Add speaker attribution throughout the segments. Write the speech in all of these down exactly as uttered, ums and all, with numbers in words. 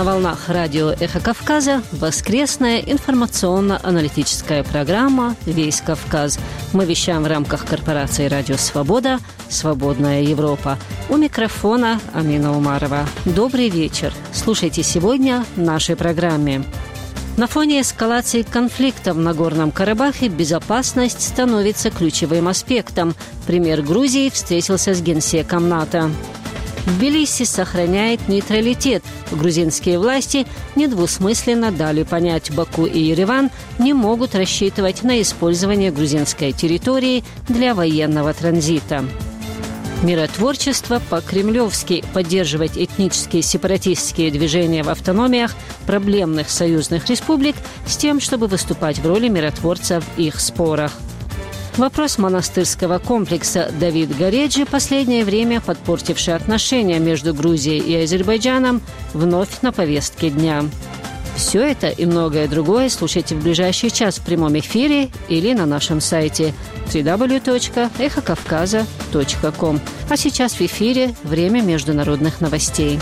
Speaker 1: На волнах радио «Эхо Кавказа» воскресная информационно-аналитическая программа «Весь Кавказ». Мы вещаем в рамках корпорации «Радио Свобода», «Свободная Европа». У микрофона Амина Умарова. Добрый вечер. Слушайте сегодня в нашей программе. На фоне эскалации конфликта в Нагорном Карабахе безопасность становится ключевым аспектом. Премьер Грузии встретился с генсеком НАТО. Тбилиси сохраняет нейтралитет. Грузинские власти недвусмысленно дали понять, Баку и Ереван не могут рассчитывать на использование грузинской территории для военного транзита. Миротворчество по-кремлевски: поддерживать этнические сепаратистские движения в автономиях проблемных союзных республик с тем, чтобы выступать в роли миротворца в их спорах. Вопрос монастырского комплекса Давид Гореджи, последнее время подпортивший отношения между Грузией и Азербайджаном, вновь на повестке дня. Все это и многое другое слушайте в ближайший час в прямом эфире или на нашем сайте дабл ю дабл ю дабл ю точка эхо кавказа точка ком. А сейчас в эфире время международных новостей.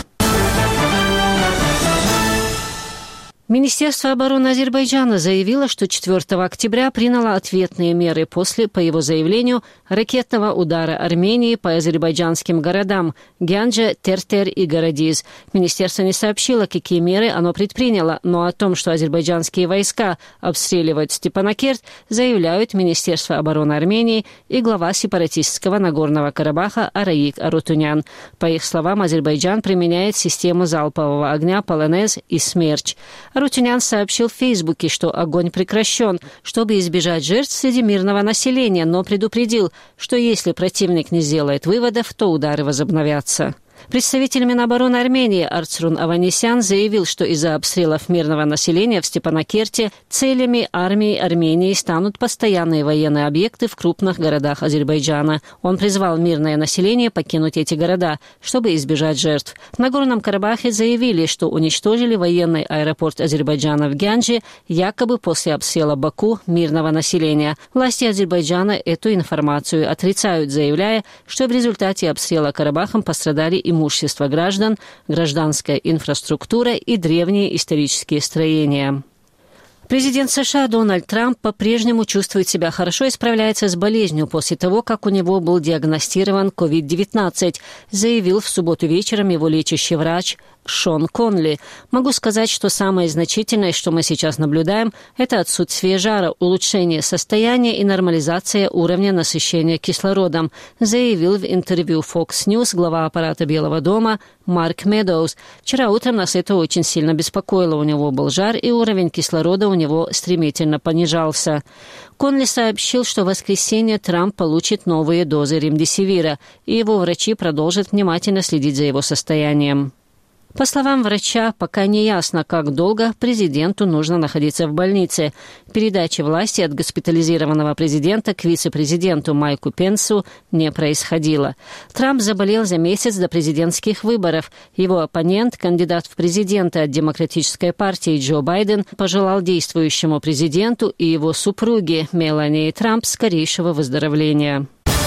Speaker 1: Министерство обороны Азербайджана заявило, что четвёртого октября приняло ответные меры после, по его заявлению, ракетного удара Армении по азербайджанским городам Гянджа, Тертер и Городиз. Министерство не сообщило, какие меры оно предприняло, но о том, что азербайджанские войска обстреливают Степанакерт, заявляют Министерство обороны Армении и глава сепаратистского Нагорного Карабаха Араик Арутунян. По их словам, Азербайджан применяет систему залпового огня «Полонез» и «Смерч». Арутюнян сообщил в Фейсбуке, что огонь прекращен, чтобы избежать жертв среди мирного населения, но предупредил, что если противник не сделает выводов, то удары возобновятся. Представитель Минобороны Армении Арцрун Аванесян заявил, что из-за обстрелов мирного населения в Степанакерте целями армии Армении станут постоянные военные объекты в крупных городах Азербайджана. Он призвал мирное население покинуть эти города, чтобы избежать жертв. В Нагорном Карабахе заявили, что уничтожили военный аэропорт Азербайджана в Гянджи, якобы после обстрела Баку мирного населения. Власти Азербайджана эту информацию отрицают, заявляя, что в результате обстрела Карабахом пострадали и имущество граждан, гражданская инфраструктура и древние исторические строения. Президент США Дональд Трамп по-прежнему чувствует себя хорошо и справляется с болезнью после того, как у него был диагностирован ковид девятнадцать, заявил в субботу вечером его лечащий врач Шон Конли. Могу сказать, что самое значительное, что мы сейчас наблюдаем, это отсутствие жара, улучшение состояния и нормализация уровня насыщения кислородом, заявил в интервью Fox News глава аппарата Белого дома Марк Медоуз. Вчера утром нас это очень сильно беспокоило. У него был жар, и уровень кислорода у него стремительно понижался. Конли сообщил, что в воскресенье Трамп получит новые дозы ремдесивира, и его врачи продолжат внимательно следить за его состоянием. По словам врача, пока не ясно, как долго президенту нужно находиться в больнице. Передача власти от госпитализированного президента к вице-президенту Майку Пенсу не происходило. Трамп заболел за месяц до президентских выборов. Его оппонент, кандидат в президенты от Демократической партии Джо Байден, пожелал действующему президенту и его супруге Мелании Трамп скорейшего выздоровления.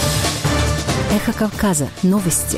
Speaker 2: Эхо Кавказа. Новости.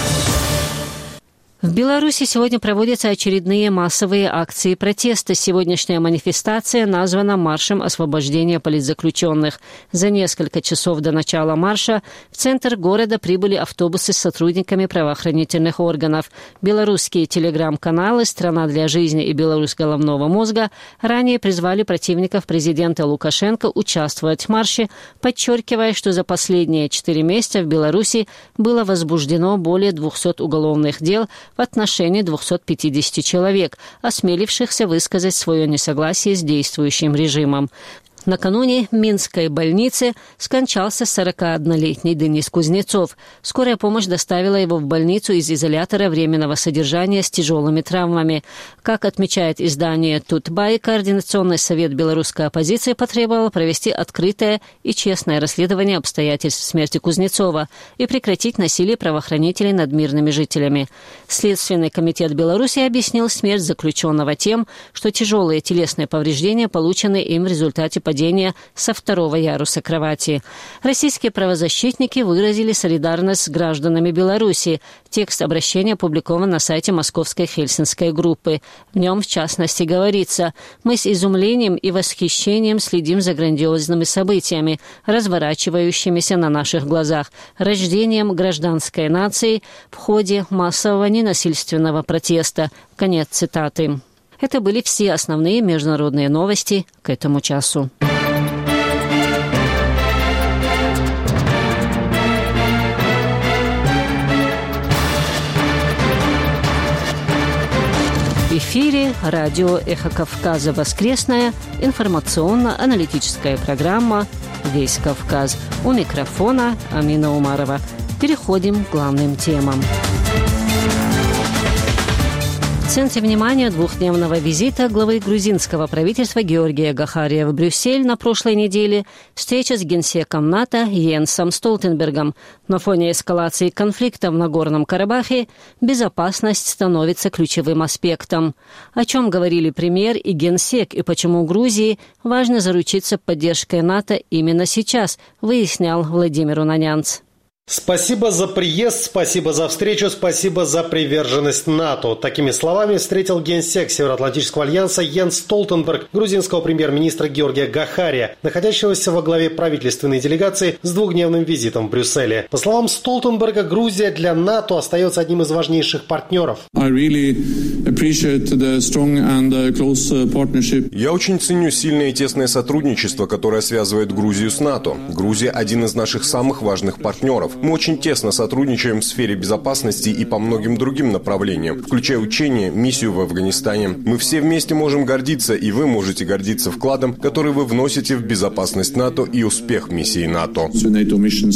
Speaker 1: В Беларуси сегодня проводятся очередные массовые акции протеста. Сегодняшняя манифестация названа «Маршем освобождения политзаключенных». За несколько часов до начала марша в центр города прибыли автобусы с сотрудниками правоохранительных органов. Белорусские телеграм-каналы «Страна для жизни» и «Беларусь головного мозга» ранее призвали противников президента Лукашенко участвовать в марше, подчеркивая, что за последние четыре месяца в Беларуси было возбуждено более двухсот уголовных дел в отношении двухсот пятидесяти человек, осмелившихся высказать свое несогласие с действующим режимом. Накануне в Минской больнице скончался сорокаоднолетний Денис Кузнецов. Скорая помощь доставила его в больницу из изолятора временного содержания с тяжелыми травмами. Как отмечает издание «Тутбай», Координационный совет белорусской оппозиции потребовал провести открытое и честное расследование обстоятельств смерти Кузнецова и прекратить насилие правоохранителей над мирными жителями. Следственный комитет Беларуси объяснил смерть заключенного тем, что тяжелые телесные повреждения получены им в результате падения нападения со второго яруса кровати. Российские правозащитники выразили солидарность с гражданами Беларуси. Текст обращения опубликован на сайте Московской Хельсинской группы. В нем, в частности, говорится: «Мы с изумлением и восхищением следим за грандиозными событиями, разворачивающимися на наших глазах, рождением гражданской нации в ходе массового ненасильственного протеста». Конец цитаты. Это были все основные международные новости к этому часу. В эфире радио «Эхо Кавказа», воскресная информационно-аналитическая программа «Весь Кавказ». У микрофона Амина Умарова. Переходим к главным темам. В центре внимания двухдневного визита главы грузинского правительства Георгия Гахария в Брюссель на прошлой неделе встреча с генсеком НАТО Йенсом Столтенбергом. На фоне эскалации конфликта в Нагорном Карабахе безопасность становится ключевым аспектом. О чем говорили премьер и генсек, и почему Грузии важно заручиться поддержкой НАТО именно сейчас, выяснял Владимир Унанянц.
Speaker 3: Спасибо за приезд, спасибо за встречу, спасибо за приверженность НАТО. Такими словами встретил генсек Североатлантического альянса Йенс Столтенберг грузинского премьер-министра Георгия Гахария, находящегося во главе правительственной делегации с двухдневным визитом в Брюсселе. По словам Столтенберга, Грузия для НАТО остается одним из важнейших партнеров.
Speaker 4: Я очень ценю сильное и тесное сотрудничество, которое связывает Грузию с НАТО. Грузия – один из наших самых важных партнеров. Мы очень тесно сотрудничаем в сфере безопасности и по многим другим направлениям, включая учения, миссию в Афганистане. Мы все вместе можем гордиться, и вы можете гордиться вкладом, который вы вносите в безопасность НАТО и успех миссии НАТО.